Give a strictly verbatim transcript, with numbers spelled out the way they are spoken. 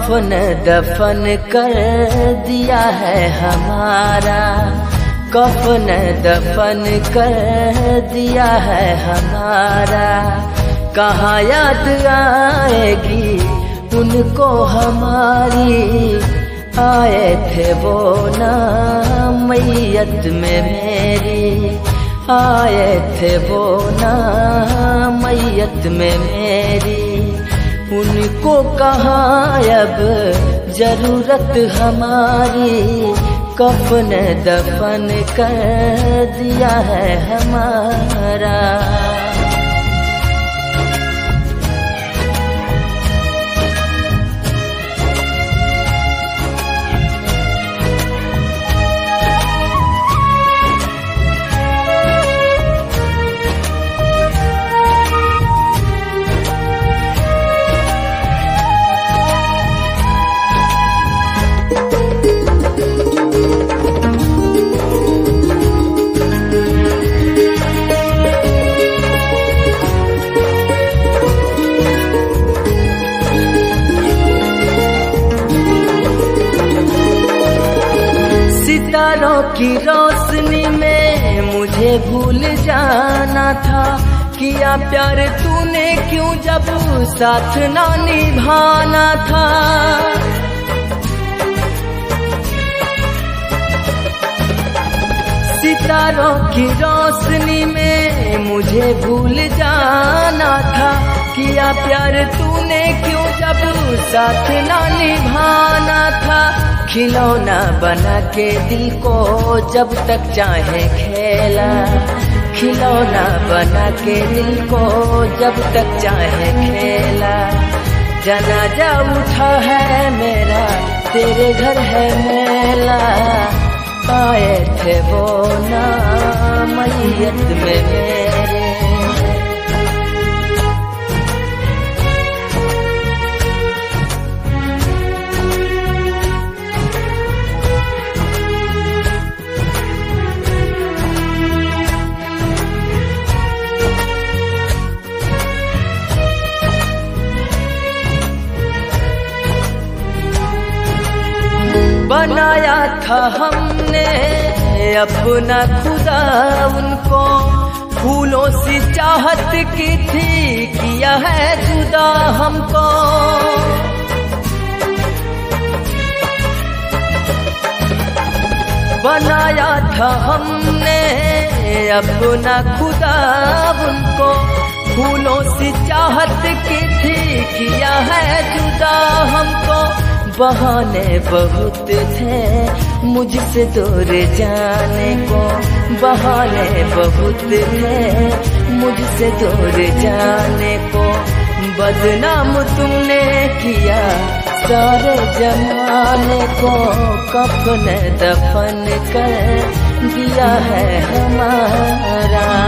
कफन दफन कर दिया है हमारा, कफन दफन कर दिया है हमारा। कहाँ याद आएगी उनको हमारी, आए थे वो ना मैयत में मेरी, आए थे वो ना मैयत में मेरी। उनको कहाँ अब जरूरत हमारी, कफन दफन कर दिया है हमारा। सितारों की रोशनी में मुझे भूल जाना था, किया प्यार तूने क्यों जब साथ ना निभाना था। सितारों की रोशनी में मुझे भूल जाना था, किया प्यार तूने क्यों जब साथ ना निभाना था। खिलौना बना के दिल को जब तक चाहे खेला, खिलौना बना के दिल को जब तक चाहे खेला। जनाजा उठा है मेरा तेरे घर है मेला, आए थे वो ना मैयत में मेरे। बनाया था हमने अपना खुदा उनको, फूलों सी चाहत की थी किया है जुदा हमको। बनाया था हमने अपना खुदा उनको, फूलों सी चाहत की थी किया है जुदा हमको। बहाने बहुत थे मुझसे दूर जाने को, बहाने बहुत थे मुझसे दूर जाने को। बदनाम तुमने किया सारे जमाने को, कफन दफन कर दिया है हमारा।